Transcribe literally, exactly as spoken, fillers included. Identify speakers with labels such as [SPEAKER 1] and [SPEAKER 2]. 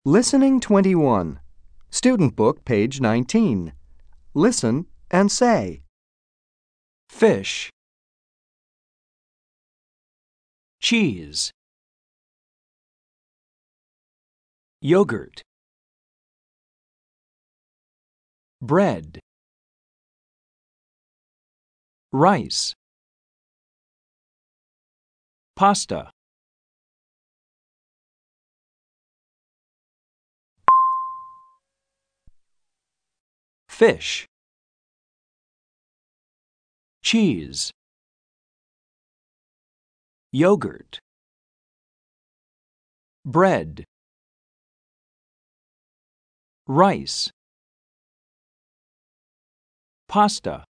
[SPEAKER 1] Listening twenty-one. Student Book, page nineteen. Listen and say.
[SPEAKER 2] Fish, cheese, yogurt, bread, rice, pasta. Fish, cheese, yogurt, bread, rice, pasta.